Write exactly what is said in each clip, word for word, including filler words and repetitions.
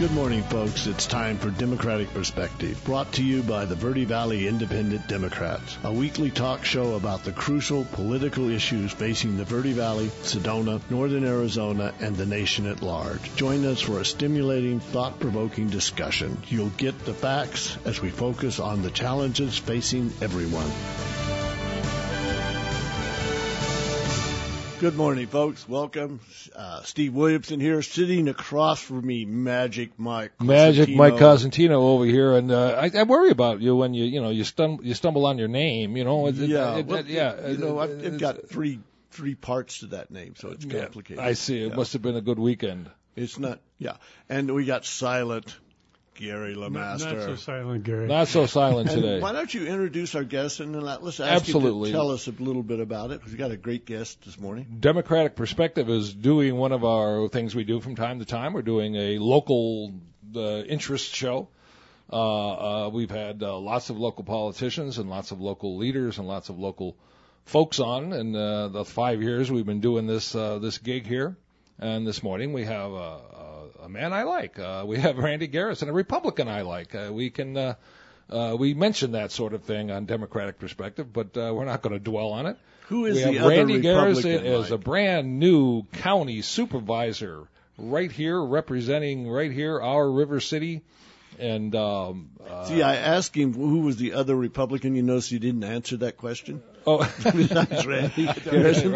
Good morning, folks. It's time for Democratic Perspective, brought to you by the Verde Valley Independent Democrats, a weekly talk show about the crucial political issues facing the Verde Valley, Sedona, Northern Arizona, and the nation at large. Join us for a stimulating, thought-provoking discussion. You'll get the facts as we focus on the challenges facing everyone. Good morning, folks. Welcome. Uh, Steve Williamson here, sitting across from me, Magic Mike Cosentino. Magic Mike Cosentino over here, and uh, I, I worry about you when you you know you stumble you stumble on your name. You know, it, yeah, it, it, well, it, yeah. You know, I've, I've got three three parts to that name, so it's complicated. Yeah, I see. It yeah. must have been a good weekend. It's not. Yeah, and we got silent Gary LeMaster. Not, not so silent, Gary. Not so silent today. Why don't you introduce our guest and then let's ask Absolutely. you to tell us a little bit about it, because we got a great guest this morning. Democratic Perspective is doing one of our things we do from time to time. We're doing a local uh, interest show. Uh, uh, we've had uh, lots of local politicians and lots of local leaders and lots of local folks on in uh, the five years we've been doing this uh, this gig here. And this morning we have a, a man I like. Uh, we have Randy Garrison, a Republican I like. Uh, we can uh, uh, we mention that sort of thing on Democratic Perspective, but uh, we're not going to dwell on it. Who is we the have other Randy Republican Garrison like? is a brand new county supervisor right here, representing right here our River City. And um, uh, see, I asked him who was the other Republican. You notice he didn't answer that question. Oh, besides Randy Garrison.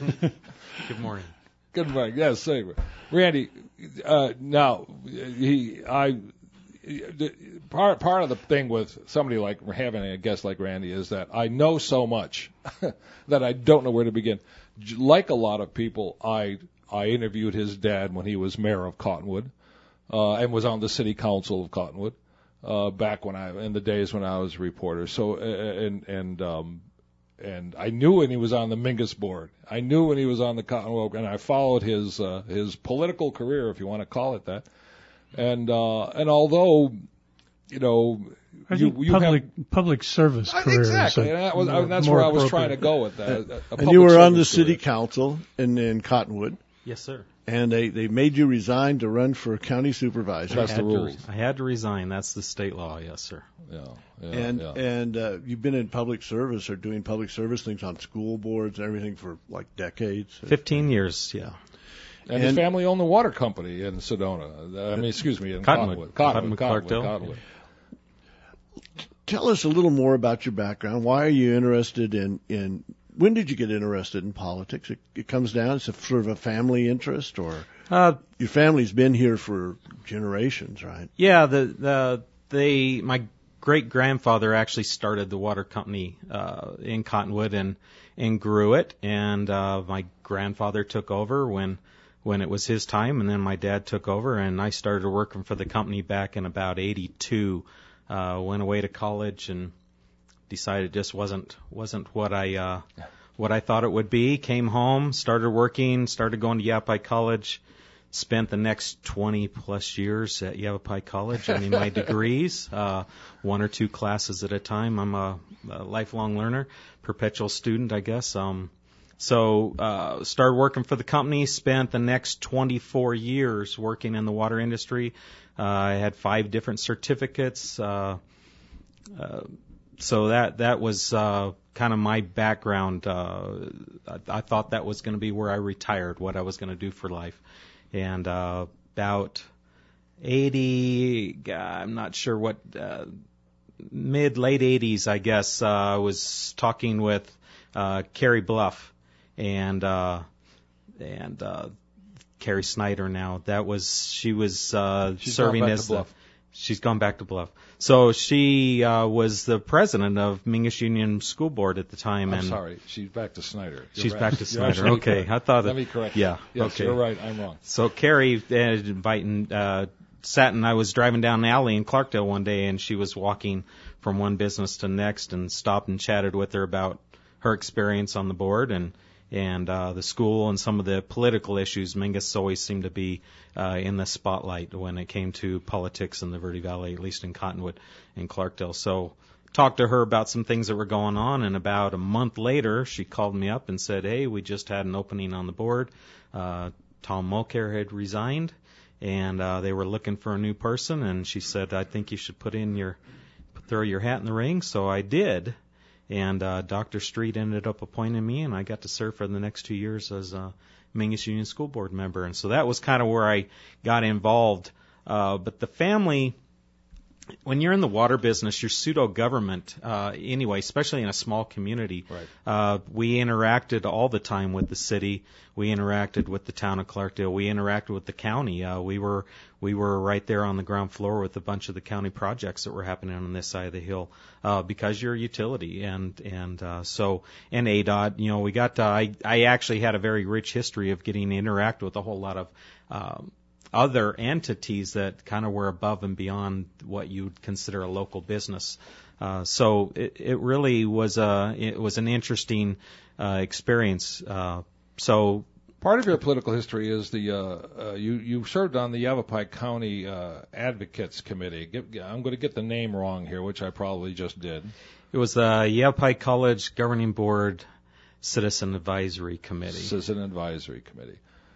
Good morning. Good morning. Yes, say, Randy. Uh, now, he, I, the, part part of the thing with somebody like having a guest like Randy is that I know so much that I don't know where to begin. Like a lot of people, I I interviewed his dad when he was mayor of Cottonwood, uh, and was on the city council of Cottonwood, uh, back when I in the days when I was a reporter. So and and um. And I knew when he was on the Mingus board. I knew when he was on the Cottonwood, and I followed his uh, his political career, if you want to call it that. And uh, and although, you know, I you, think you public have public service I, career exactly, is a, and that was, more, that's more where I was trying to go with that. A, a and you were on the service city career. council in, in Cottonwood. Yes, sir. And they, they made you resign to run for county supervisor. That's I the had to rules. re- I had to resign. That's the state law. Yes, sir. Yeah, yeah, and yeah. and uh, you've been in public service or doing public service things on school boards and everything for like decades. Fifteen years. Yeah. And, and his family owned the water company in Sedona. I mean, excuse me, in Cottonwood. Cottonwood. Cottonwood. Cottonwood, Cottonwood. Clarkdale. Cottonwood. Tell us a little more about your background. Why are you interested in, in when did you get interested in politics? It, it comes down, it's a sort of a family interest, or Uh, your family's been here for generations, right? yeah. The the they my great grandfather actually started the water company uh, in Cottonwood and and grew it, and uh, my grandfather took over when when it was his time, and then my dad took over, and I started working for the company back in about eighty-two. Uh, went away to college and decided it just wasn't wasn't what I uh, what I thought it would be. Came home, started working, started going to Yavapai College. Spent the next twenty plus years at Yavapai College earning my degrees, uh, one or two classes at a time. I'm a, a lifelong learner, perpetual student, I guess. Um, so uh, started working for the company. Spent the next twenty-four years working in the water industry. Uh, I had five different certificates. Uh, uh, so that that was uh, kind of my background. Uh, I, I thought that was going to be where I retired, what I was going to do for life. And uh, about eighty, I'm not sure what, uh, mid, late eighties, I guess, uh, I was talking with uh, Carrie Bluff and uh, and uh, Carrie Snyder now. That was, she was uh, She's serving gone back as to the, Bluff. She's gone back to Bluff. So she uh, was the president of Mingus Union School Board at the time. I'm and sorry, she's back to Snyder. You're She's right. back to You're Snyder. absolutely Okay, correct. I thought. Let it, me correct. Yeah. you. Yes, okay. you're right. I'm wrong. So Carrie uh, inviting, uh, sat and I was driving down the alley in Clarkdale one day, and she was walking from one business to the next, and stopped and chatted with her about her experience on the board and and uh, the school and some of the political issues. Mingus always seemed to be uh, in the spotlight when it came to politics in the Verde Valley, at least in Cottonwood and Clarkdale. So talked to her about some things that were going on, and about a month later, she called me up and said, hey, we just had an opening on the board. Uh, Tom Mulcair had resigned, and uh, they were looking for a new person, and she said, I think you should put in your, throw your hat in the ring. So I did, and uh, Doctor Street ended up appointing me, and I got to serve for the next two years as a Mingus Union School Board member, and so that was kind of where I got involved. Uh, but the family, when you're in the water business, you're pseudo-government uh, anyway, especially in a small community. Right. Uh, we interacted all the time with the city. We interacted with the town of Clarkdale. We interacted with the county. Uh, we were we were right there on the ground floor with a bunch of the county projects that were happening on this side of the hill uh, because you're a utility. And and uh, so, and A D O T, you know, we got to, I, I actually had a very rich history of getting to interact with a whole lot of um, other entities that kind of were above and beyond what you'd consider a local business. Uh, so it, it really was a it was an interesting uh, experience. Uh, so part of your political history is the uh, uh, you you served on the Yavapai County uh, Advocates Committee. Get, I'm going to get the name wrong here, which I probably just did. It was the Yavapai College Governing Board Citizen Advisory Committee. Citizen Advisory Committee.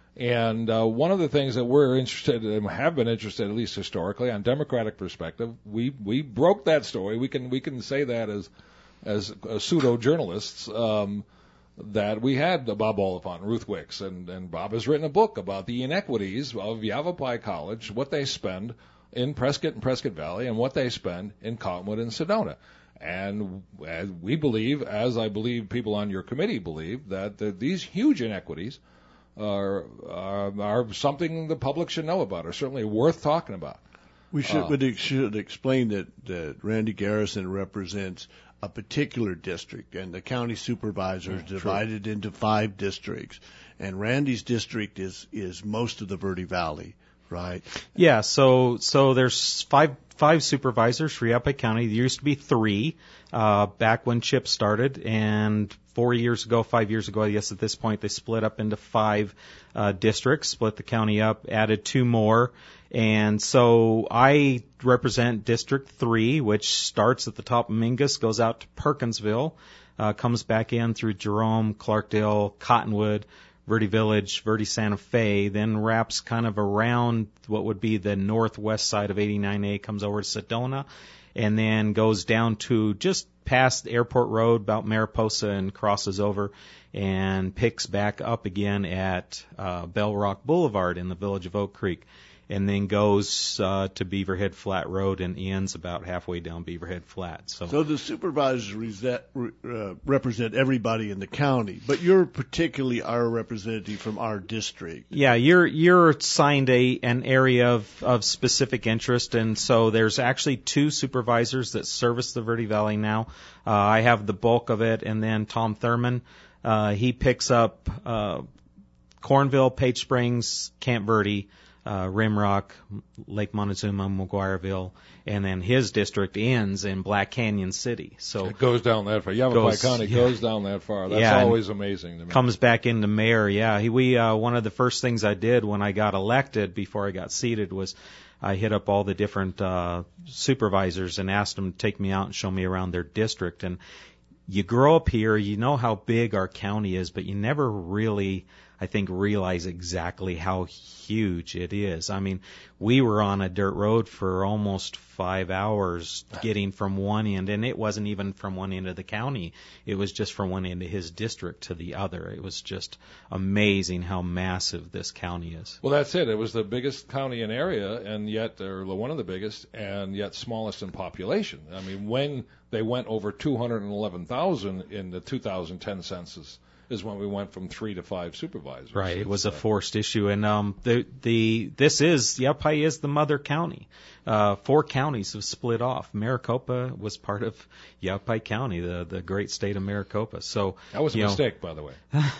And uh, one of the things that we're interested in, have been interested, at least historically, on Democratic perspective, we we broke that story. We can we can say that as as uh, pseudo journalists um, that we had Bob Oliphant, Ruth Wicks, and and Bob has written a book about the inequities of Yavapai College, what they spend in Prescott and Prescott Valley, and what they spend in Cottonwood and Sedona. And as we believe, as I believe people on your committee believe, that the, these huge inequities Are, are are something the public should know about, or certainly worth talking about. We should Uh, we should explain that, that Randy Garrison represents a particular district, and the county supervisors Mm, divided true. into five districts, and Randy's district is is most of the Verde Valley, right? Yeah, so so there's five five supervisors for Yavapai County. There used to be three uh, back when Chip started, and four years ago, five years ago, I guess at this point, they split up into five uh, districts, split the county up, added two more. And so I represent District three, which starts at the top of Mingus, goes out to Perkinsville, uh, comes back in through Jerome, Clarkdale, Cottonwood, Verde Village, Verde Santa Fe, then wraps kind of around what would be the northwest side of eighty-nine A, comes over to Sedona, and then goes down to just past Airport Road, about Mariposa, and crosses over and picks back up again at uh, Bell Rock Boulevard in the village of Oak Creek, and then goes uh, to Beaverhead Flat Road and ends about halfway down Beaverhead Flat. So, So the supervisors reset, uh, represent everybody in the county, but you're particularly our representative from our district. yeah, you're you're assigned a an area of, of specific interest, and so there's actually two supervisors that service the Verde Valley now. Uh, I have the bulk of it, and then Tom Thurman, uh, he picks up uh, Cornville, Page Springs, Camp Verde, Uh, Rimrock, Lake Montezuma, McGuireville, and then his district ends in Black Canyon City. So It goes down that far. Yavapai Goes- County yeah. goes down that far. That's Yeah, and always amazing to me. comes back into mayor. Yeah, he, we uh, one of the first things I did when I got elected, before I got seated, was I hit up all the different uh, supervisors and asked them to take me out and show me around their district. And you grow up here, you know how big our county is, but you never really, I think, realize exactly how huge it is. I mean, we were on a dirt road for almost five hours getting from one end, and it wasn't even from one end of the county. It was just from one end of his district to the other. It was just amazing how massive this county is. Well, that's it. It was the biggest county in area, and yet, or one of the biggest, and yet smallest in population. I mean, when they went over two hundred eleven thousand in the two thousand ten census, is when we went from three to five supervisors. Right, it was a So- forced issue, and um, the the this is Yavapai is the mother county. Uh, four counties have split off. Maricopa was part of Yavapai County, the the great state of Maricopa. So That was a you know, mistake, by the way.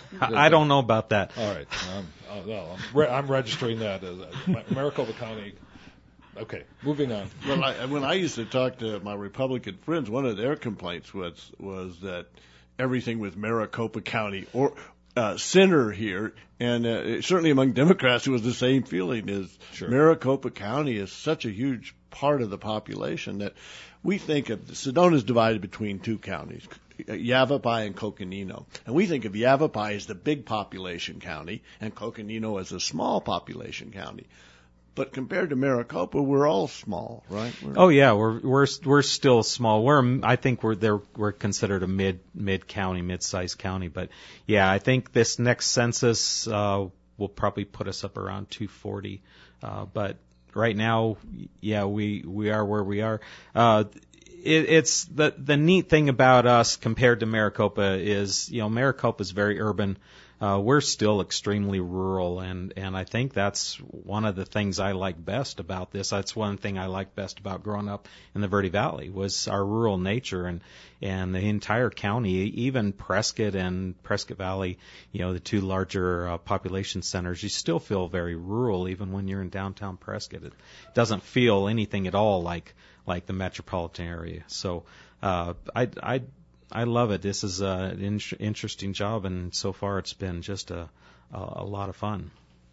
I don't know about that. All right. Um, oh, well, I'm, re- I'm registering that as a, Maricopa County. Okay, moving on. Well, I, when I used to talk to my Republican friends, one of their complaints was was that everything with Maricopa County or uh, center here, and uh, certainly among Democrats, it was the same feeling. Is Sure. Maricopa County is such a huge part of the population that we think of Sedona is divided between two counties, Yavapai and Coconino, and we think of Yavapai as the big population county and Coconino as a small population county. but compared to Maricopa, we're all small, right? We're, oh yeah, we're we're we're still small. We're I think we're there. We're considered a mid mid county, mid sized county. But yeah, I think this next census uh, will probably put us up around two forty. Uh, but right now, yeah, we we are where we are. Uh, it, it's the the neat thing about us compared to Maricopa is, you know, Maricopa is very urban. Uh, we're still extremely rural, and, and I think that's one of the things I like best about this. That's one thing I like best about growing up in the Verde Valley was our rural nature, and and the entire county, even Prescott and Prescott Valley, you know, the two larger uh, population centers, you still feel very rural even when you're in downtown Prescott. It doesn't feel anything at all like like the metropolitan area. So uh, I I. I love it. This is uh, an in- interesting job, and so far it's been just a a, a lot of fun.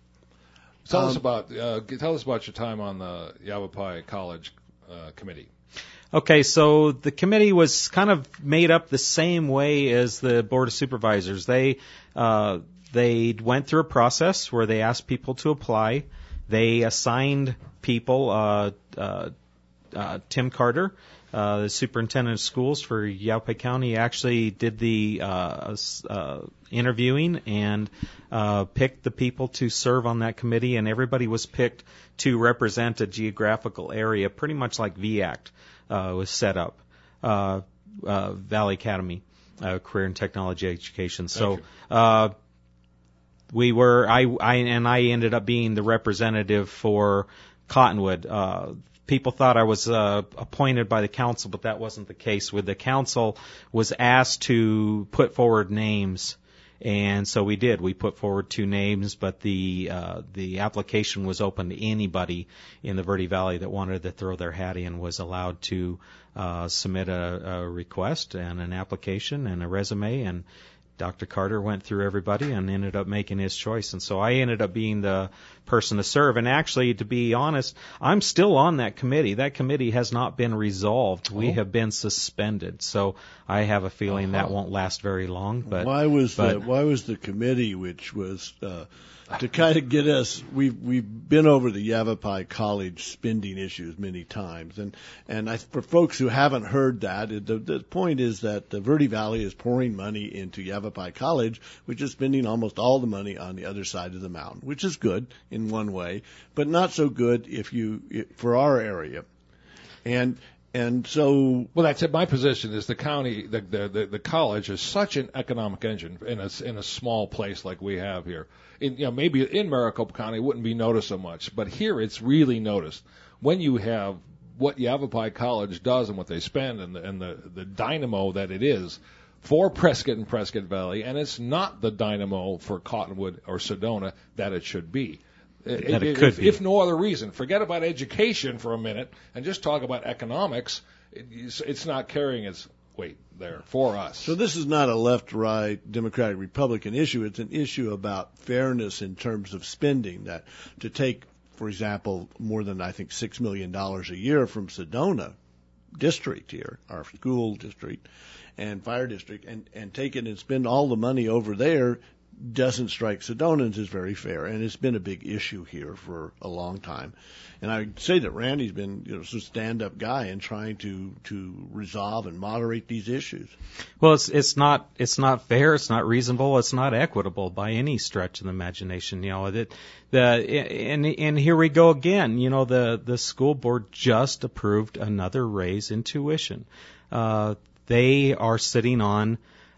Tell um, us about uh, tell us about your time on the Yavapai College uh, committee. Okay, so the committee was kind of made up the same way as the Board of Supervisors. They uh, they went through a process where they asked people to apply. They assigned people. Uh, uh, uh, Tim Carter, Uh, the superintendent of schools for Yavapai County, actually did the uh, uh, interviewing and uh, picked the people to serve on that committee, and everybody was picked to represent a geographical area, pretty much like V ACT uh, was set up, uh, uh, Valley Academy, uh, Career and Technology Education. So uh, we were, I, I, and I ended up being the representative for Cottonwood. Uh, People thought I was uh, appointed by the council, but that wasn't the case. With the council was asked to put forward names, and so we did. We put forward two names, but the uh, the application was open to anybody in the Verde Valley that wanted to throw their hat in was allowed to uh, submit a, a request and an application and a resume, and Doctor Carter went through everybody and ended up making his choice. And so I ended up being the person to serve. And actually, to be honest, I'm still on that committee. That committee has not been resolved. We Oh. have been suspended. So I have a feeling Uh-huh. that won't last very long. But why was but, the why was the committee, which was uh, to kind of get us? We've we've been over the Yavapai College spending issues many times, and and I, for folks who haven't heard that, it, the, the point is that the Verde Valley is pouring money into Yavapai College, which is spending almost all the money on the other side of the mountain, which is good in one way, but not so good if you for our area, and. And so, Well, that's it. My position is the county, the, the the the college is such an economic engine in a in a small place like we have here. In, you know, maybe in Maricopa County it wouldn't be noticed so much, but here it's really noticed when you have what Yavapai College does and what they spend and the and the, the dynamo that it is for Prescott and Prescott Valley, and it's not the dynamo for Cottonwood or Sedona that it should be. That it if, could be. if no other reason. Forget about education for a minute and just talk about economics. It's, it's not carrying its weight there for us. So this is not a left-right Democratic Republican issue. It's an issue about fairness in terms of spending. That to take, for example, more than I think six million dollars a year from Sedona district here, our school district and fire district, and and take it and spend all the money over there doesn't strike Sedonans as very fair, and it's been a big issue here for a long time. And I'd say that Randy's been, you know, a stand-up guy in trying to to resolve and moderate these issues. well, it's it's not it's not fair. It's not reasonable. It's not equitable by any stretch of the imagination. You know, that the and and here we go again. You know, the the school board just approved another raise in tuition. Uh, they are sitting on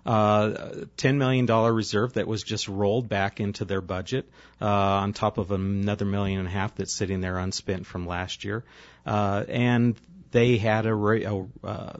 Uh, ten million dollars reserve that was just rolled back into their budget, uh, on top of another million and a half that's sitting there unspent from last year. Uh, and they had a, ra- a, uh,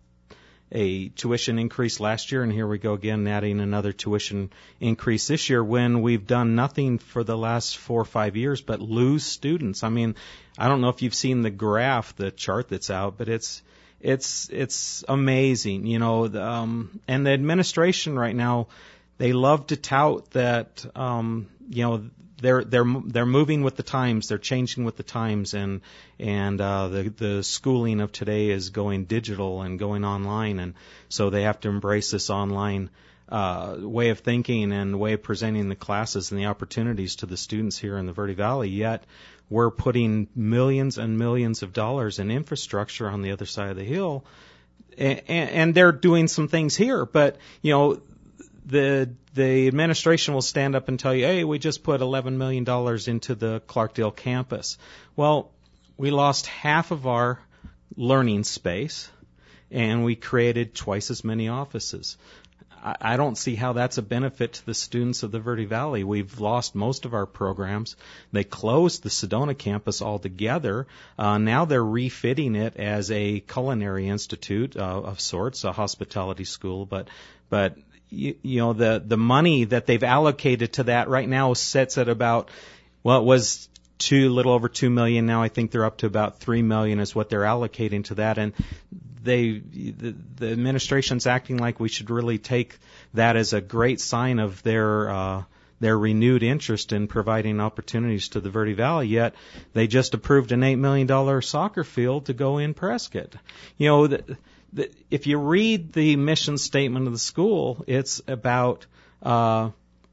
a tuition increase last year, and here we go again adding another tuition increase this year when we've done nothing for the last four or five years but lose students. I mean, I don't know if you've seen the graph, the chart that's out, but it's It's it's amazing, you know. The, um, and the administration right now, they love to tout that, um, you know, they're they're they're moving with the times, they're changing with the times, and and uh, the the schooling of today is going digital and going online, and so they have to embrace this online uh, way of thinking and way of presenting the classes and the opportunities to the students here in the Verde Valley, yet we're putting millions and millions of dollars in infrastructure on the other side of the hill, and, and they're doing some things here, but, you know, the the administration will stand up and tell you, hey, we just put eleven million dollars into the Clarkdale campus. Well, we lost half of our learning space, and we created twice as many offices. I, I don't see how that's a benefit to the students of the Verde Valley. We've lost most of our programs. They closed the Sedona campus altogether. Uh, now they're refitting it as a culinary institute uh, of sorts, a hospitality school, but but You, you know, the, the money that they've allocated to that right now sits at about, well, it was two, little over two million. Now I think they're up to about three million is what they're allocating to that. And they, the, the administration's acting like we should really take that as a great sign of their, uh, their renewed interest in providing opportunities to the Verde Valley, yet they just approved an eight million dollars soccer field to go in Prescott. You know, the, the, if you read the mission statement of the school, it's about uh,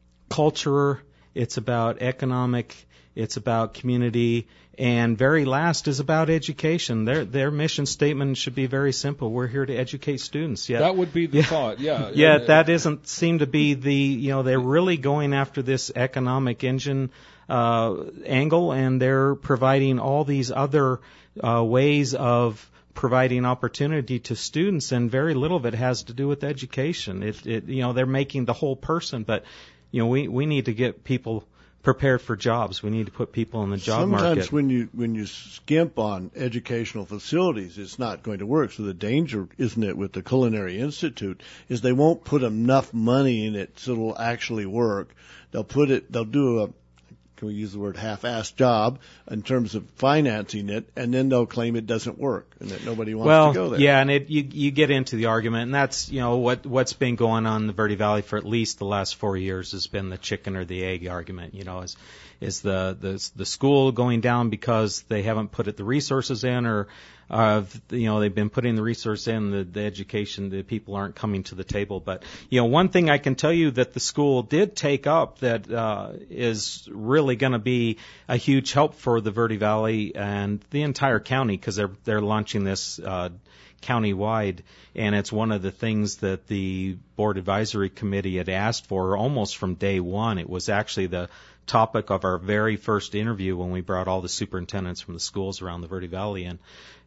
culture, it's about economic, it's about community, and very last is about education. Their their mission statement should be very simple. We're here to educate students. Yet, that would be the yeah, thought, yeah. Yeah, that doesn't seem to be the, you know, they're really going after this economic engine uh, angle, and they're providing all these other uh, ways of providing opportunity to students, and very little of it has to do with education. It, it you know, they're making the whole person, but, you know, we, we need to get people prepared for jobs. We need to put people in the job Sometimes market. Sometimes when you when you skimp on educational facilities, it's not going to work. So the danger, isn't it, with the Culinary Institute, is they won't put enough money in it so it'll actually work. They'll put it, they'll do a, can we use the word half-assed job in terms of financing it, and then they'll claim it doesn't work and that nobody wants well, to go there. Yeah, and it, you you get into the argument, and that's, you know, what what's been going on in the Verde Valley for at least the last four years has been the chicken or the egg argument. You know, is is the the the school going down because they haven't put it, the resources in, or uh, you know, they've been putting the resource in, the, the education, the people aren't coming to the table. But, you know, one thing I can tell you that the school did take up that uh, is really going to be a huge help for the Verde Valley and the entire county, because they're they're launching this uh, county-wide, and it's one of the things that the Board Advisory Committee had asked for almost from day one. It was actually the topic of our very first interview when we brought all the superintendents from the schools around the Verde Valley in,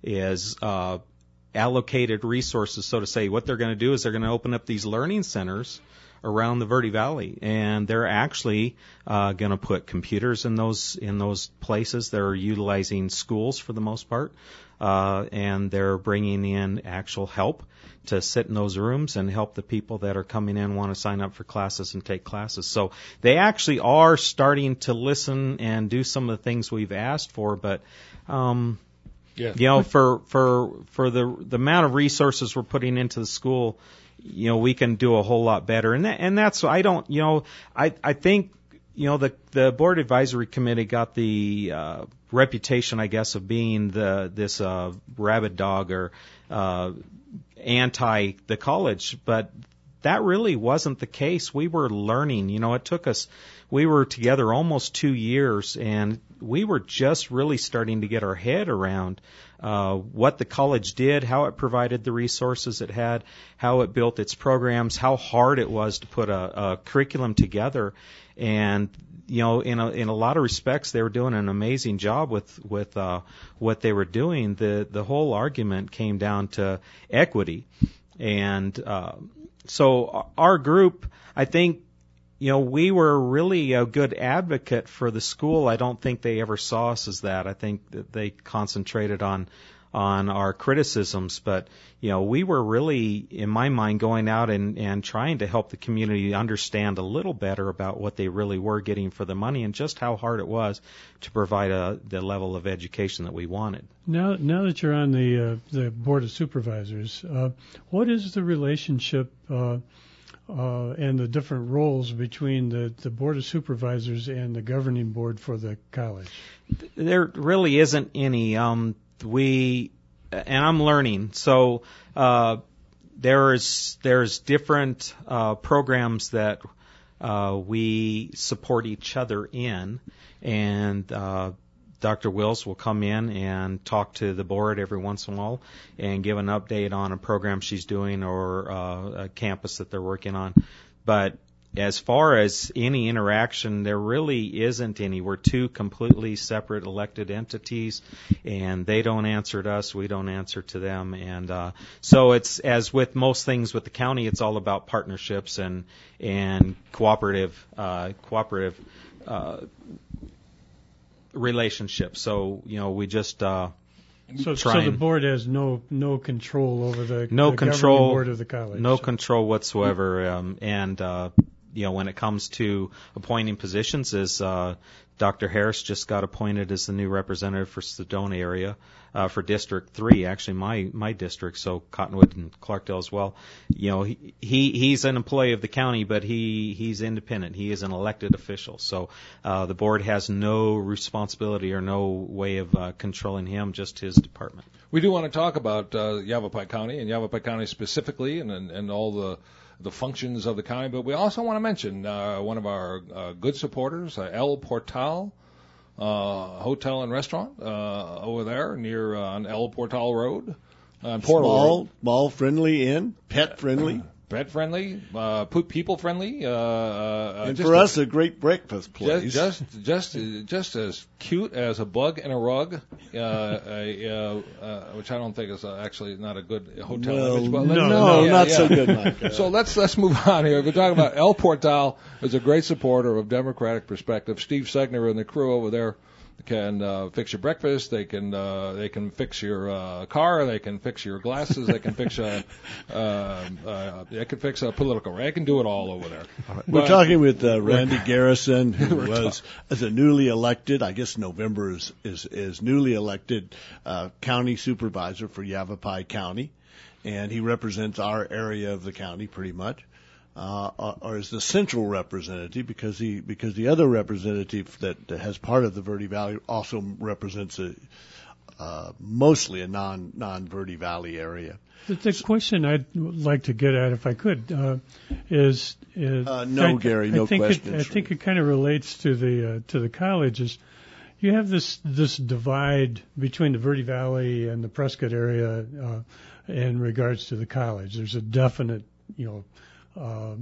is uh, allocated resources, so to say. What they're going to do is they're going to open up these learning centers around the Verde Valley, and they're actually uh, going to put computers in those in those places. They're utilizing schools for the most part, uh, and they're bringing in actual help to sit in those rooms and help the people that are coming in, want to sign up for classes and take classes. So they actually are starting to listen and do some of the things we've asked for, but um, yeah. you know, for for for the the amount of resources we're putting into the school, you know, we can do a whole lot better. And that, and that's, I don't, you know, I I think, you know, the the Board Advisory Committee got the uh, reputation, I guess, of being the this uh, rabid dog or uh, anti the college, but that really wasn't the case. We were learning. You know, it took us, we were together almost two years, and we were just really starting to get our head around uh, what the college did, how it provided the resources it had, how it built its programs, how hard it was to put a, a curriculum together. And, you know, in a, in a lot of respects, they were doing an amazing job with, with uh, what they were doing. The, the whole argument came down to equity. And uh, so our group, I think, you know, we were really a good advocate for the school. I don't think they ever saw us as that. I think that they concentrated on on our criticisms, but, you know, we were really, in my mind, going out and, and trying to help the community understand a little better about what they really were getting for the money and just how hard it was to provide a, the level of education that we wanted. Now, now that you're on the uh, the Board of Supervisors, uh, what is the relationship uh, uh, and the different roles between the, the Board of Supervisors and the governing board for the college? There really isn't any. Um, we, and I'm learning, so uh, there's there's different uh, programs that uh, we support each other in, and uh, Doctor Wills will come in and talk to the board every once in a while and give an update on a program she's doing or uh, a campus that they're working on. But as far as any interaction, there really isn't any. We're two completely separate elected entities, and they don't answer to us, we don't answer to them. And uh, so it's, as with most things with the county, it's all about partnerships and and cooperative uh, cooperative uh, relationships. So, you know, we just uh, So, try so the and- board has no no control over the, no the control governing board of the college. No So- control whatsoever. Um, and uh, you know, when it comes to appointing positions, is uh, Doctor Harris just got appointed as the new representative for Sedona area uh, for District Three, actually my my district, so Cottonwood and Clarkdale as well. You know, he, he he's an employee of the county, but he he's independent. He is an elected official, so uh, the board has no responsibility or no way of uh, controlling him, just his department. We do want to talk about uh, Yavapai County and Yavapai County specifically, and and, and all the the functions of the county. But we also want to mention uh, one of our uh, good supporters, uh, El Portal uh, Hotel and Restaurant uh, over there near uh, on El Portal Road. Uh, Portal Small, Road. small, friendly inn, pet friendly, Pet friendly, uh, people friendly, uh, uh, and just for a- us a great breakfast place. Just, just, just, just as cute as a bug in a rug, uh, a, uh, uh, which I don't think is uh, actually not a good hotel Well, image. But no, let's- no, yeah, not yeah. so good, Mike. Uh, So let's let's move on here. We're talking about El Portal is a great supporter of Democratic Perspective. Steve Segner and the crew over there can uh, fix your breakfast. They can uh, they can fix your uh, car. They can fix your glasses. They can fix a uh, uh, they can fix a political. They can do it all over there. We're But- talking with uh, Randy Garrison, who We're was as a newly elected, I guess November is is, is newly elected uh, county supervisor for Yavapai County, and he represents our area of the county pretty much, uh, or, or is the central representative because he because the other representative that, that has part of the Verde Valley also represents a uh, mostly a non non Verde Valley area. The, the question I'd like to get at, if I could, uh, is, is Uh, no, I, Gary, I no think questions It, I from think me. it kind of relates to the uh, to the colleges. You have this this divide between the Verde Valley and the Prescott area uh, in regards to the college. There's a definite, you know, uh,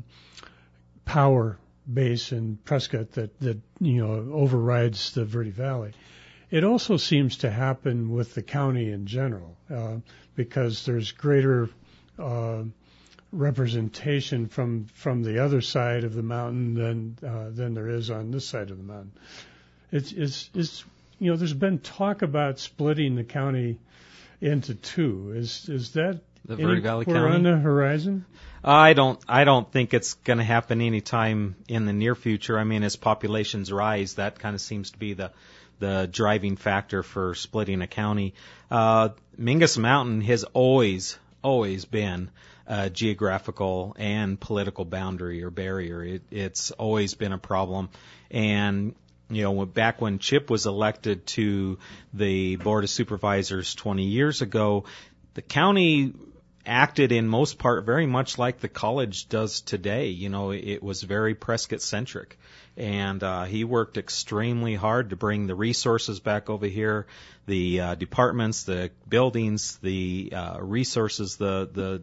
power base in Prescott that that you know overrides the Verde Valley. It also seems to happen with the county in general, uh, because there's greater uh, representation from from the other side of the mountain than uh, than there is on this side of the mountain. It's it's it's you know there's been talk about splitting the county into two. Is is that The Verde Valley anywhere County? on the horizon? I don't I don't think it's going to happen anytime in the near future. I mean, as populations rise, that kind of seems to be the the driving factor for splitting a county. Uh, Mingus Mountain has always always been a geographical and political boundary or barrier. It, it's always been a problem, and you know, back when Chip was elected to the Board of Supervisors twenty years ago, the county acted in most part very much like the college does today. You know, it was very Prescott-centric. And uh, he worked extremely hard to bring the resources back over here, the uh, departments, the buildings, the uh, resources, the the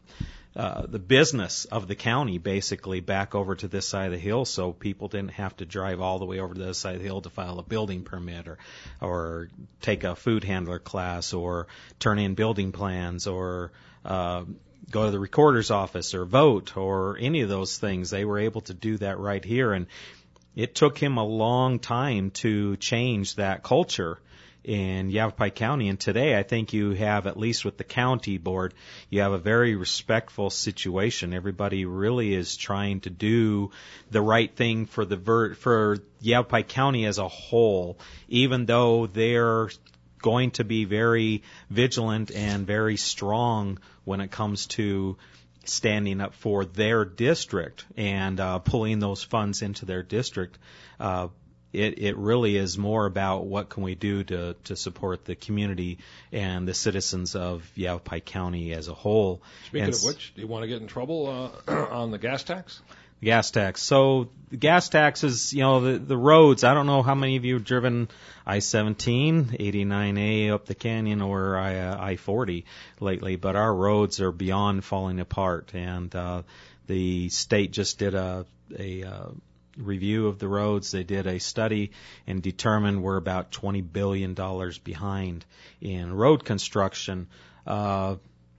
uh, the business of the county basically back over to this side of the hill, so people didn't have to drive all the way over to the other side of the hill to file a building permit or or take a food handler class or turn in building plans or uh, go to the recorder's office or vote or any of those things. They were able to do that right here, and it took him a long time to change that culture in Yavapai County. And today, I think you have, at least with the county board, you have a very respectful situation. Everybody really is trying to do the right thing for the ver- for Yavapai County as a whole, even though they're going to be very vigilant and very strong when it comes to standing up for their district and uh, pulling those funds into their district. Uh, it, it really is more about what can we do to, to support the community and the citizens of Yavapai County as a whole. Speaking and of which, do you want to get in trouble uh, on the gas tax? Gas tax. So the gas tax is, you know, the, the roads. I don't know how many of you have driven I seventeen, eighty-nine A up the canyon, or I, uh, I forty lately, but our roads are beyond falling apart. And uh, the state just did a, a uh, review of the roads. They did a study and determined we're about twenty billion dollars behind in road construction. Uh,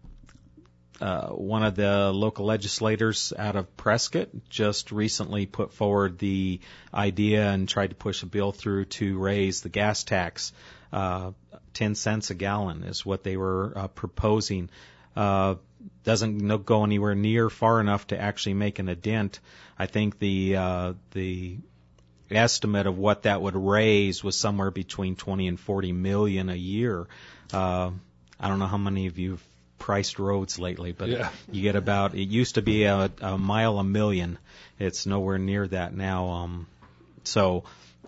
Uh, one of the local legislators out of Prescott just recently put forward the idea and tried to push a bill through to raise the gas tax. Uh, ten cents a gallon is what they were uh, proposing. Uh, doesn't no, go anywhere near far enough to actually making a dent. I think the uh, the estimate of what that would raise was somewhere between twenty and forty million a year. Uh, I don't know how many of you priced roads lately, but yeah. you get about, it used to be a, a mile a million. It's nowhere near that now. Um, so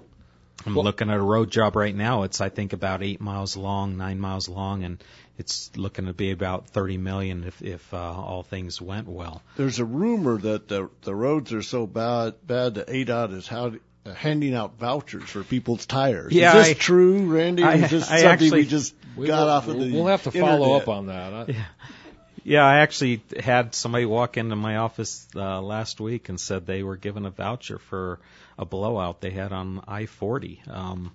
I'm well, looking at a road job right now. It's, I think, about eight miles long, nine miles long, and it's looking to be about thirty million if, if uh, all things went well. There's a rumor that the, the roads are so bad, bad that A D O T is how Uh, handing out vouchers for people's tires. Yeah, is this I, true, Randy? I, is this I something actually, we just we got will, off of the We'll have to follow internet? up on that. I, yeah. yeah, I actually had somebody walk into my office uh, last week and said they were given a voucher for a blowout they had on I forty. Um,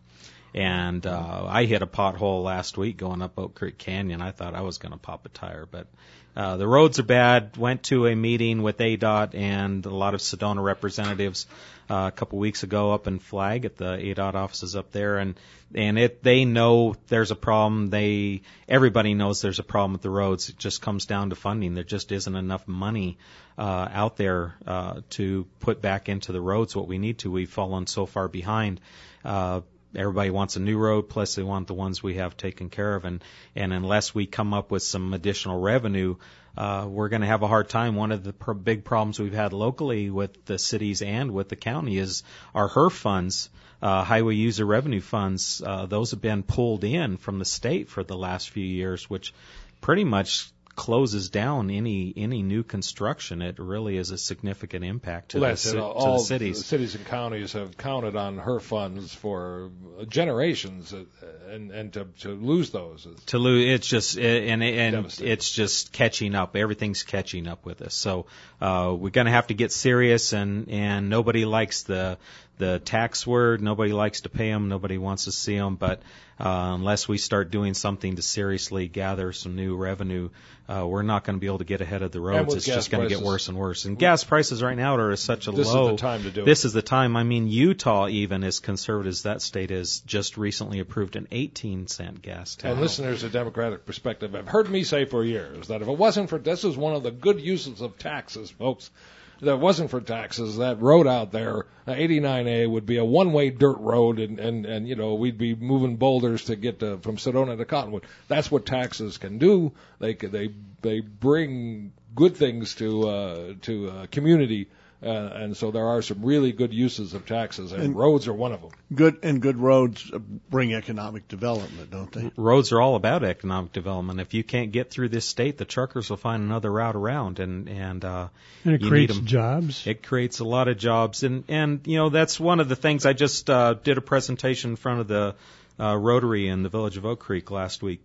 and uh, I hit a pothole last week going up Oak Creek Canyon. I thought I was going to pop a tire, but uh, the roads are bad. Went to a meeting with A D O T and a lot of Sedona representatives uh, a couple weeks ago up in Flag at the A D O T offices up there, and and it they know there's a problem. They everybody knows there's a problem with the roads. It just comes down to funding. There just isn't enough money uh, out there uh, to put back into the roads what we need to. We've fallen so far behind. Uh, Everybody wants a new road, plus they want the ones we have taken care of. And, and unless we come up with some additional revenue, uh, we're going to have a hard time. One of the pro- big problems we've had locally with the cities and with the county is our H E R F funds, uh, highway user revenue funds. Uh, those have been pulled in from the state for the last few years, which pretty much closes down any any new construction. It really is a significant impact to, well, the, that's it. to All the cities. The cities and counties have counted on H E R F funds for generations, and and to to lose those. Is to lose, it's just and and devastating. It's just catching up. Everything's catching up with us. So uh, we're going to have to get serious, and and nobody likes the the tax word. Nobody likes to pay them. Nobody wants to see them. But uh, unless we start doing something to seriously gather some new revenue, uh, we're not going to be able to get ahead of the roads. It's just going to get worse and worse. And gas prices right now are at such a this low. This is the time to do it. This is the time. I mean, Utah, even as conservative as that state is, just recently approved an eighteen cent gas tax. And listeners of Democratic Perspective have heard me say for years that if it wasn't for, this is one of the good uses of taxes, folks. If it wasn't for taxes, that road out there, eighty-nine A, would be a one-way dirt road, and, and, and you know, we'd be moving boulders to get to, from Sedona to Cottonwood. That's what taxes can do. They they they bring good things to uh, to a community, uh, and so there are some really good uses of taxes, and, and roads are one of them. Good and good roads bring economic development, don't they? Roads are all about economic development. If you can't get through this state, the truckers will find another route around, and and uh, and it you creates need 'em. jobs. It creates a lot of jobs, and and you know that's one of the things. I just uh, did a presentation in front of the uh, Rotary in the village of Oak Creek last week.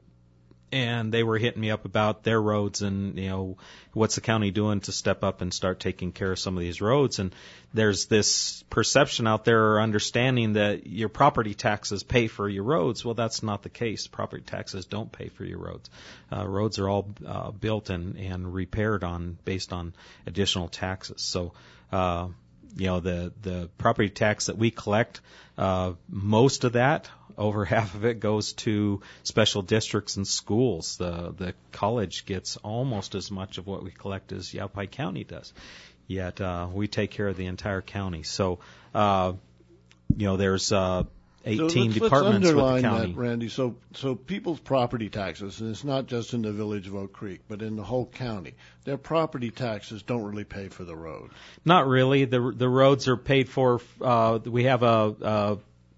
And they were hitting me up about their roads and, you know, what's the county doing to step up and start taking care of some of these roads. And there's this perception out there or understanding that your property taxes pay for your roads. Well, that's not the case. Property taxes don't pay for your roads. Uh, roads are all uh, built and, and repaired on based on additional taxes. So, uh, you know, the, the property tax that we collect, uh, most of that, over half of it goes to special districts and schools. The the college gets almost as much of what we collect as Yavapai County does. Yet uh, we take care of the entire county. So, uh, you know, there's uh, eighteen so let's, departments let's with underline the county. That, Randy. So, so people's property taxes, and it's not just in the village of Oak Creek, but in the whole county, their property taxes don't really pay for the road. Not really. The the roads are paid for. Uh, we have a, a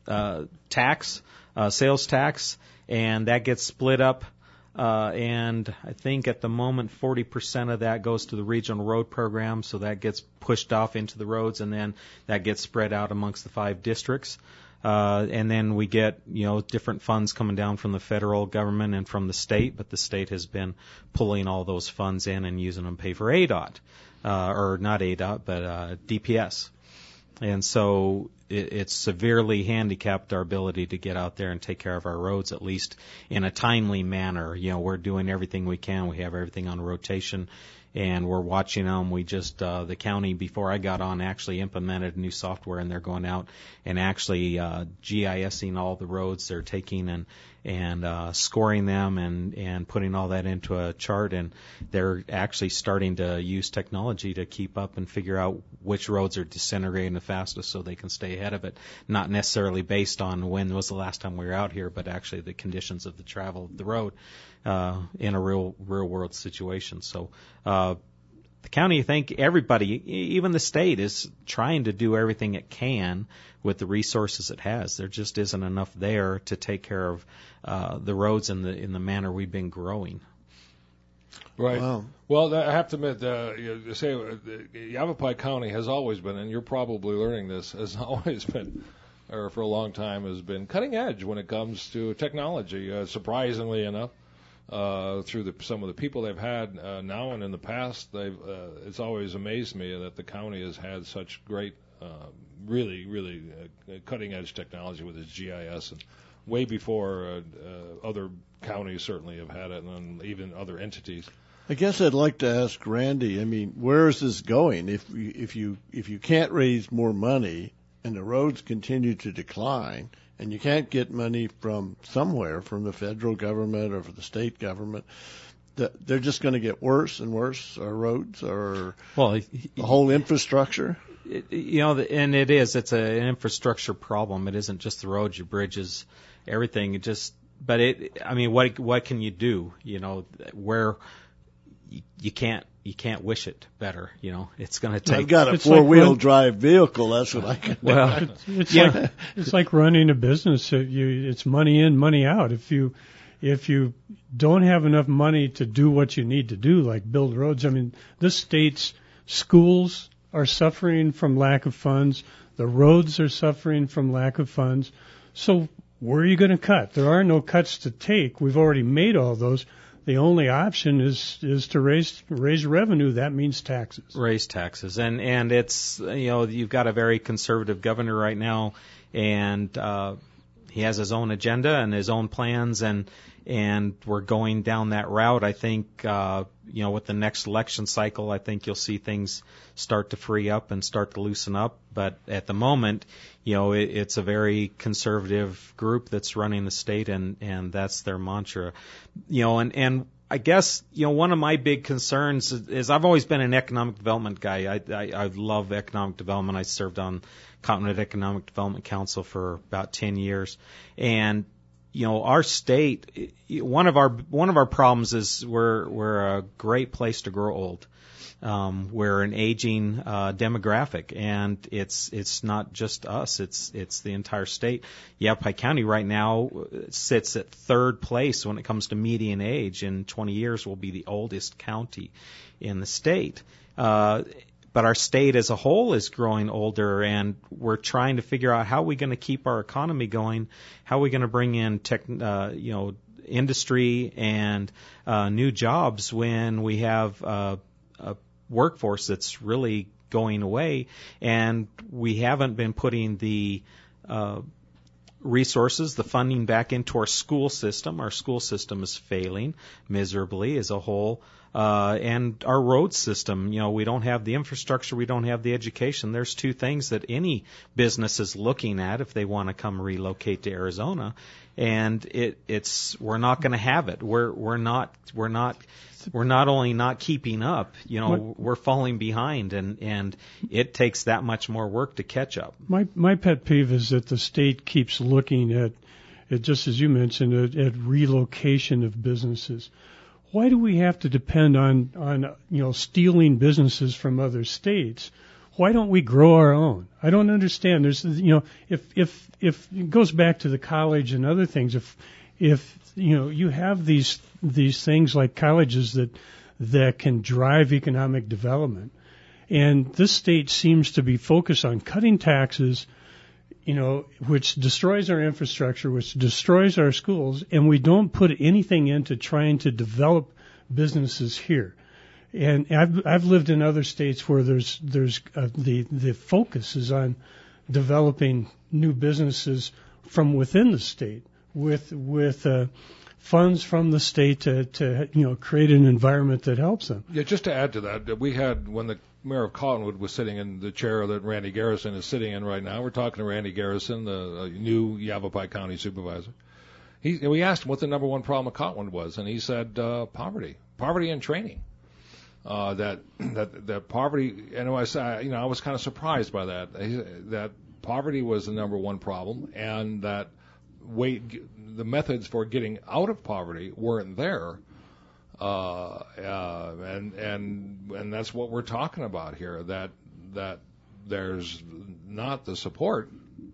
uh, tax, uh, sales tax, and that gets split up. Uh, and I think at the moment forty percent of that goes to the regional road program, so that gets pushed off into the roads, and then that gets spread out amongst the five districts. Uh, and then we get, you know, different funds coming down from the federal government and from the state, but the state has been pulling all those funds in and using them to pay for A D O T, uh, or not A D O T, but uh, D P S. And so it, it's severely handicapped our ability to get out there and take care of our roads, at least in a timely manner. You know, we're doing everything we can. We have everything on rotation, and we're watching them. We just, uh, the county, before I got on, actually implemented new software, and they're going out and actually uh, GISing all the roads they're taking and and uh, scoring them and, and putting all that into a chart. And they're actually starting to use technology to keep up and figure out which roads are disintegrating the fastest so they can stay ahead of it, not necessarily based on when was the last time we were out here, but actually the conditions of the travel of the road uh, in a real real world situation. So uh, the county, I think everybody, even the state, is trying to do everything it can with the resources it has. There just isn't enough there to take care of uh, the roads in the in the manner we've been growing. Right. Wow. Well, I have to admit, uh, you say uh, Yavapai County has always been, and you're probably learning this, has always been, or for a long time, has been cutting edge when it comes to technology. Uh, surprisingly enough, uh, through the, some of the people they've had uh, now and in the past, they've uh, it's always amazed me that the county has had such great, uh, really, really uh, cutting edge technology with its G I S, and way before uh, uh, other counties certainly have had it, and even other entities. I guess I'd like to ask Randy, I mean, where is this going? If you, if you if you can't raise more money and the roads continue to decline and you can't get money from somewhere, from the federal government or from the state government, they're just going to get worse and worse, our roads or well, the whole infrastructure? It, you know, and it is. It's a, an infrastructure problem. It isn't just the roads, your bridges, everything. It just, but it. I mean, what what can you do? You know, where you, you can't you can't wish it better. You know, it's going to take. I've got a It's four wheel like- drive vehicle. That's what I can. Well, It's, it's Yeah. like it's like running a business. It, you, it's money in, money out. If you if you don't have enough money to do what you need to do, like build roads. I mean, this state's schools are suffering from lack of funds. The roads are suffering from lack of funds. So where are you going to cut? There are no cuts to take. We've already made all those. The only option is is to raise raise revenue. That means taxes. Raise taxes, and and it's, you know, you've got a very conservative governor right now, and uh, he has his own agenda and his own plans, and and we're going down that route. I think uh, you know, with the next election cycle, I think you'll see things start to free up and start to loosen up. But at the moment, you know, it, it's a very conservative group that's running the state, and and that's their mantra. You know, and and I guess, you know, one of my big concerns is, is I've always been an economic development guy. I, I, I love economic development. I served on Continental Economic Development Council for about ten years. And, you know, our state, one of our, one of our problems is we're, we're a great place to grow old. Um, we're an aging uh, demographic, and it's it's not just us; it's it's the entire state. Yavapai County right now sits at third place when it comes to median age. In twenty years, we'll be the oldest county in the state. Uh, but our state as a whole is growing older, and we're trying to figure out how are we going to keep our economy going, how are we going to bring in tech, uh, you know, industry and uh, new jobs when we have uh, a workforce that's really going away, and we haven't been putting the uh, resources, the funding back into our school system. Our school system is failing miserably as a whole, uh, and our road system, you know, we don't have the infrastructure, we don't have the education. There's two things that any business is looking at if they want to come relocate to Arizona, and it, it's we're not going to have it. We're we're not we're not. We're not only not keeping up, you know, What? we're falling behind, and, and it takes that much more work to catch up. My my pet peeve is that the state keeps looking at, at just as you mentioned, at, at relocation of businesses. Why do we have to depend on on you know stealing businesses from other states? why don't we grow our own? I don't understand. There's, you know, if if if it goes back to the college and other things, if if you know you have these these things like colleges that that can drive economic development, and this state seems to be focused on cutting taxes, you know, which destroys our infrastructure, which destroys our schools, and we don't put anything into trying to develop businesses here. And I've I've lived in other states where there's there's uh, the the focus is on developing new businesses from within the state with with uh, funds from the state to to you know create an environment that helps them. Yeah, just to add to that, we had when the mayor of Cottonwood was sitting in the chair that Randy Garrison is sitting in right now. We're talking to Randy Garrison, the uh, new Yavapai County supervisor. He we asked him what the number one problem of Cottonwood was, and he said uh, poverty, poverty and training. Uh, that that that poverty, and I was, uh, you know, I was kind of surprised by that. That poverty was the number one problem, and that way, the methods for getting out of poverty weren't there. Uh, uh, and and and that's what we're talking about here. That that there's not the support.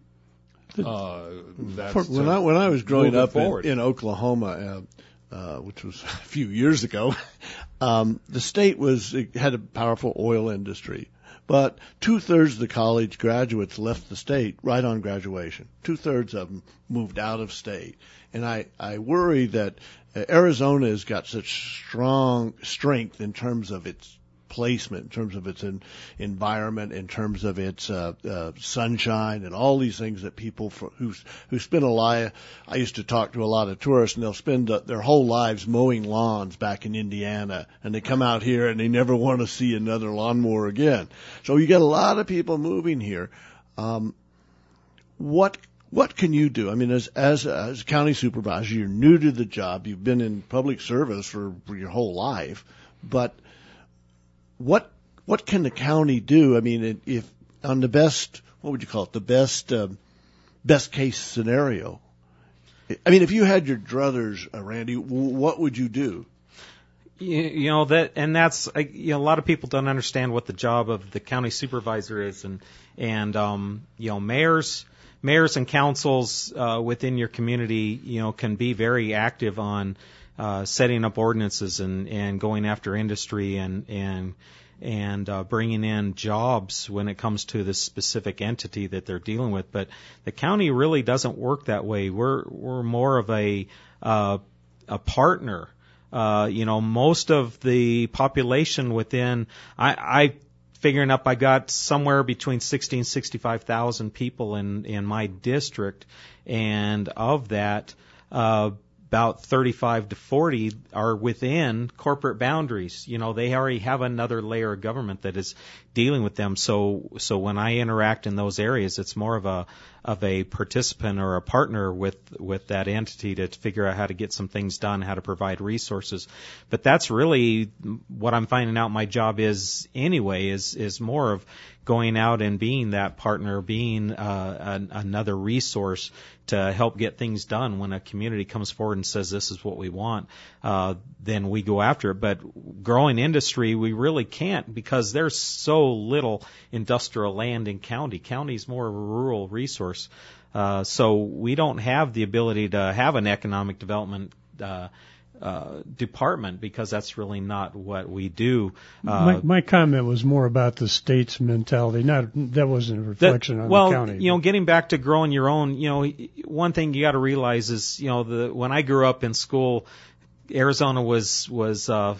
Uh, that's For, when I when I was growing up in, in Oklahoma. Uh, Uh, which was a few years ago, um, the state was it had a powerful oil industry, but two-thirds of the college graduates left the state right on graduation. Two-thirds of them moved out of state. And I, I worry that uh, Arizona has got such strong strength in terms of its placement, in terms of its in, environment, in terms of its uh, uh, sunshine, and all these things that people for, who who spend a life. I used to talk to a lot of tourists, and they'll spend uh, their whole lives mowing lawns back in Indiana, and they come out here and they never want to see another lawnmower again. So you get a lot of people moving here. Um, what what can you do? I mean, as as as a county supervisor, you're new to the job. You've been in public service for, for your whole life, but What what can the county do? I mean, if on the best, what would you call it, the best um, best case scenario? I mean, if you had your druthers, uh, Randy, what would you do? You, you know that, and that's you know a lot of people don't understand what the job of the county supervisor is, and and um, you know mayors mayors and councils uh, within your community, you know, can be very active on Uh, setting up ordinances and, and going after industry and and and uh, bringing in jobs when it comes to the specific entity that they're dealing with. But the county really doesn't work that way. We're we're more of a uh, a partner. Uh, you know, most of the population within I, I figuring up I got somewhere between sixty and sixty-five thousand people in in my district, and of that. Uh, About thirty-five to forty are within corporate boundaries. You know, they already have another layer of government that is dealing with them. So, so when I interact in those areas, it's more of a of a participant or a partner with with that entity to figure out how to get some things done, how to provide resources. But that's really what I'm finding out my job is anyway. Is is more of going out and being that partner, being uh, an, another resource to help get things done. When a community comes forward and says this is what we want, uh, then we go after it. But growing industry, we really can't because there's so little industrial land in county. County's more of a rural resource. Uh, so we don't have the ability to have an economic development uh Uh, department because that's really not what we do. Uh, my, my comment was more about the state's mentality. Not that wasn't a reflection that, on well, the county. Well, you know, getting back to growing your own. You know, one thing you got to realize is, you know, the when I grew up in school, Arizona was was uh,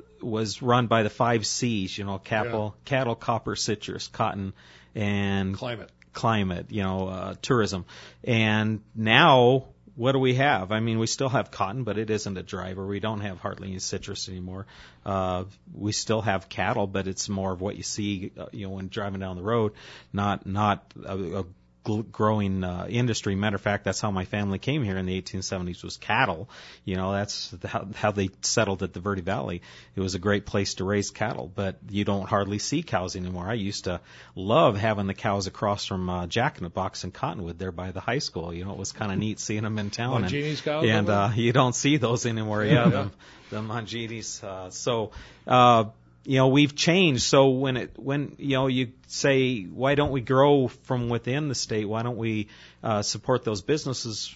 was run by the five C's. You know, cattle, yeah. cattle, copper, citrus, cotton, and climate. Climate. You know, uh, tourism, and now. What do we have? I mean, we still have cotton, but it isn't a driver. We don't have hardly any citrus anymore. Uh, we still have cattle, but it's more of what you see, uh, you know, when driving down the road, not not a, a growing uh, industry. Matter of fact, that's how my family came here in the eighteen seventies was cattle. You know, that's how, how they settled at the Verde Valley. It was a great place to raise cattle, but you don't hardly see cows anymore. I used to love having the cows across from uh, Jack in the Box in Cottonwood there by the high school. You know, it was kind of neat seeing them in town. Mangini's cows? And uh, you don't see those anymore. Yeah, yeah. the, the Mangini's. Uh, so, uh, you know, we've changed. So when it, when, you know, you say, why don't we grow from within the state? Why don't we uh, support those businesses?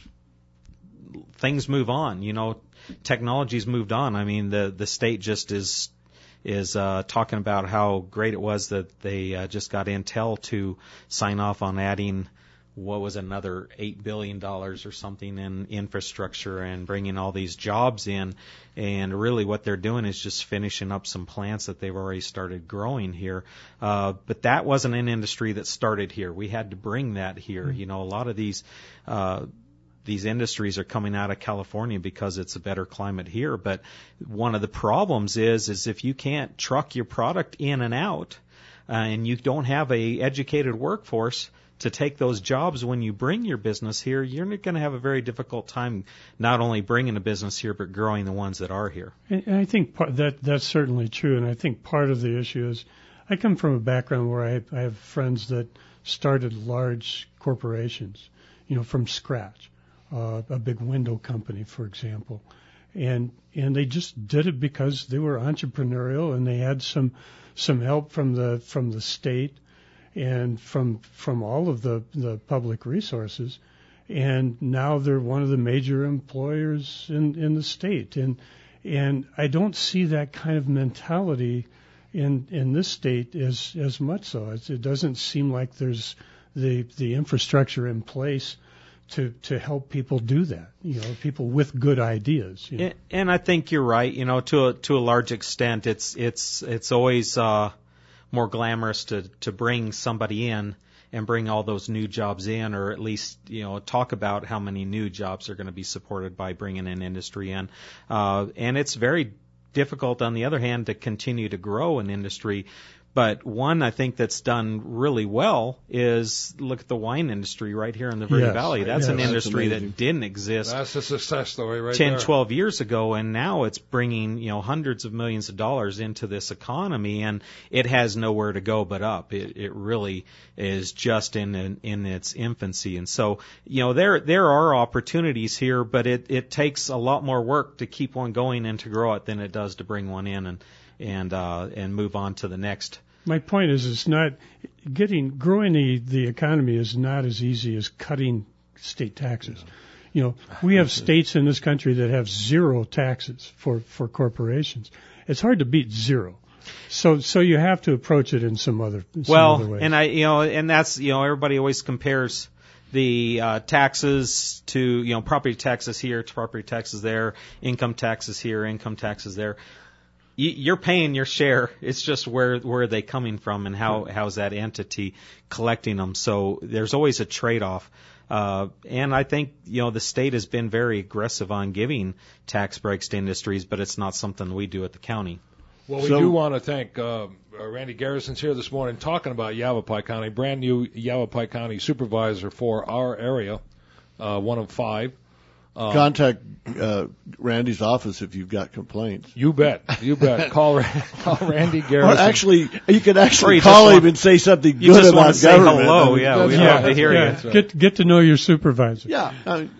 Things move on, you know, technology's moved on. I mean, the, the state just is, is uh, talking about how great it was that they uh, just got Intel to sign off on adding, what was another eight billion dollars or something in infrastructure and bringing all these jobs in. And really what they're doing is just finishing up some plants that they've already started growing here. Uh, but that wasn't an industry that started here. We had to bring that here. Mm-hmm. You know, a lot of these, uh, these industries are coming out of California because it's a better climate here. But one of the problems is, is if you can't truck your product in and out, uh, and you don't have a educated workforce to take those jobs when you bring your business here, you're going to have a very difficult time not only bringing a business here, but growing the ones that are here. And I think part, that that's certainly true. And I think part of the issue is I come from a background where I, I have friends that started large corporations, you know, from scratch, uh, a big window company, for example. And and they just did it because they were entrepreneurial and they had some some help from the from the state and from from all of the, the public resources, and now they're one of the major employers in, in the state. And and I don't see that kind of mentality in in this state as as much so. It, it doesn't seem like there's the the infrastructure in place to to help people do that. You know, people with good ideas. You know? And, and I think you're right. You know, to a, to a large extent, it's it's it's always uh, more glamorous to, to bring somebody in and bring all those new jobs in, or at least, you know, talk about how many new jobs are going to be supported by bringing an industry in. Uh, and it's very difficult, on the other hand, to continue to grow an industry. But one I think that's done really well is look at the wine industry right here in the Verde yes, Valley. That's yes, an industry that's that didn't exist. That's a success story right ten, there. twelve years ago, and now it's bringing, you know, hundreds of millions of dollars into this economy, and it has nowhere to go but up. It, it really is just in, in in its infancy, and so, you know, there there are opportunities here, but it it takes a lot more work to keep one going and to grow it than it does to bring one in and and uh, and move on to the next. My point is, it's not getting growing the, the economy is not as easy as cutting state taxes. You know, we have states in this country that have zero taxes for, for corporations. It's hard to beat zero. So so you have to approach it in some other some well, other ways. and I you know, and that's, you know, everybody always compares the uh, taxes to, you know, property taxes here to property taxes there, income taxes here, income taxes there. You're paying your share. It's just where where are they coming from and how how's that entity collecting them. So there's always a trade-off. Uh, and I think, you know, the state has been very aggressive on giving tax breaks to industries, but it's not something we do at the county. Well, we So- do want to thank uh, Randy Garrison's here this morning talking about Yavapai County, brand new Yavapai County supervisor for our area, uh, one of five. Uh, Contact uh, Randy's office if you've got complaints. You bet. You bet. Call, call Randy Garrison. Or actually, you could Or actually you call just him want- and say something You good just want about to say government. hello. I mean, Yeah, we'd yeah, love to hear yeah, you. That's right. Get get to know your supervisor. Yeah. I mean,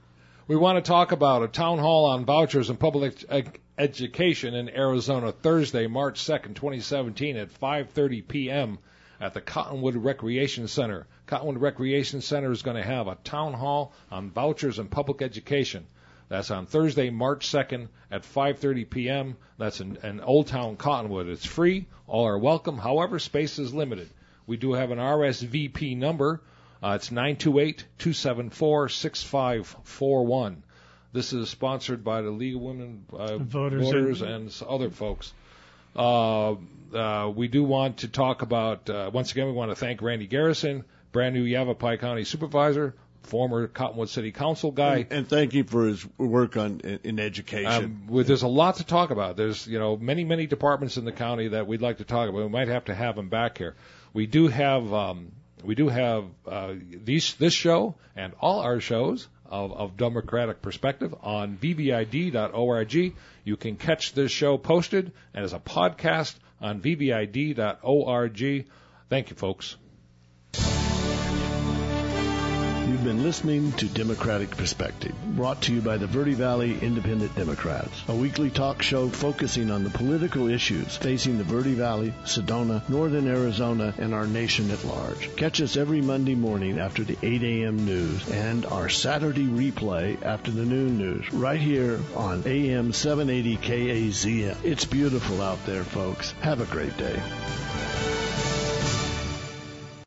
We want to talk about a town hall on vouchers and public ed- education in Arizona Thursday, March second, twenty seventeen at five thirty p.m. at the Cottonwood Recreation Center. Cottonwood Recreation Center is going to have a town hall on vouchers and public education. That's on Thursday, March second at five thirty p.m. That's in, in Old Town Cottonwood. It's free. All are welcome. However, space is limited. We do have an R S V P number. Uh, it's nine two eight, two seven four, six five four one. This is sponsored by the League of Women uh, Voters Voters and- and s- other folks. Uh, uh, we do want to talk about, uh, once again, we want to thank Randy Garrison, brand new Yavapai County Supervisor, former Cottonwood City Council guy. and thank you for his work on in, in education. Um, with, there's a lot to talk about. There's, you know, many, many departments in the county that we'd like to talk about. We might have to have him back here. We do have, um, we do have uh, these, this show and all our shows of, of Democratic Perspective on v v i d dot org. You can catch this show posted and as a podcast on v v i d dot org. Thank you, folks. You've been been listening to Democratic Perspective, brought to you by the Verde Valley Independent Democrats, a weekly talk show focusing on the political issues facing the Verde Valley, Sedona, northern Arizona, and our nation at large. Catch us every Monday morning after the eight a.m. news and our Saturday replay after the noon news, right here on A M seven eighty K A Z M. It's beautiful out there, folks. Have a great day.